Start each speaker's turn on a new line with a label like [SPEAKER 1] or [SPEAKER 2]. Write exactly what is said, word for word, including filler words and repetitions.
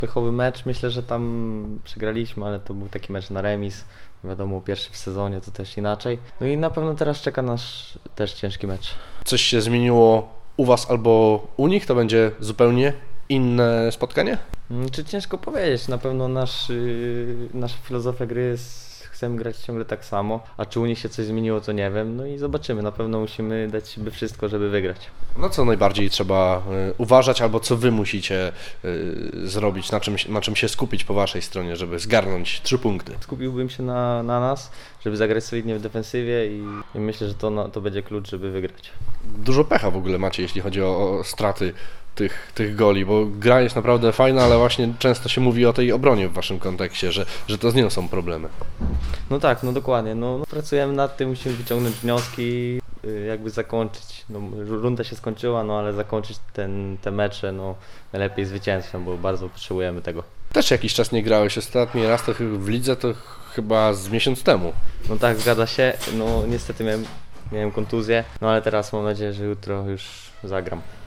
[SPEAKER 1] Pechowy mecz, myślę, że tam przegraliśmy, ale to był taki mecz na remis. Wiadomo, pierwszy w sezonie to też inaczej. No i na pewno teraz czeka nas też ciężki mecz.
[SPEAKER 2] Coś się zmieniło u Was albo u nich? To będzie zupełnie inne spotkanie?
[SPEAKER 1] Mm, Czy ciężko powiedzieć, na pewno nasz, yy, nasza filozofia gry jest, chcemy grać ciągle tak samo, a czy u nich się coś zmieniło, to nie wiem, no i zobaczymy, na pewno musimy dać siebie wszystko, żeby wygrać.
[SPEAKER 2] No co najbardziej trzeba y, uważać, albo co Wy musicie y, zrobić, na czym, na czym się skupić po Waszej stronie, żeby zgarnąć trzy punkty?
[SPEAKER 1] Skupiłbym się na, na nas, żeby zagrać solidnie w defensywie i, i myślę, że to, na, to będzie klucz, żeby wygrać.
[SPEAKER 2] Dużo pecha w ogóle macie, jeśli chodzi o, o straty tych, tych goli, bo gra jest naprawdę fajna, ale właśnie często się mówi o tej obronie w Waszym kontekście, że, że to z nią są problemy.
[SPEAKER 1] No tak, no dokładnie, no, no pracujemy nad tym, musimy wyciągnąć wnioski, y, jakby zakończyć, no runda się skończyła, no ale zakończyć ten, te mecze, no najlepiej zwycięstwem, bo bardzo potrzebujemy tego.
[SPEAKER 2] Też jakiś czas nie grałeś, ostatni raz to w lidze to chyba z miesiąc temu.
[SPEAKER 1] No tak, zgadza się, no niestety miałem, miałem kontuzję, no ale teraz mam nadzieję, że jutro już zagram.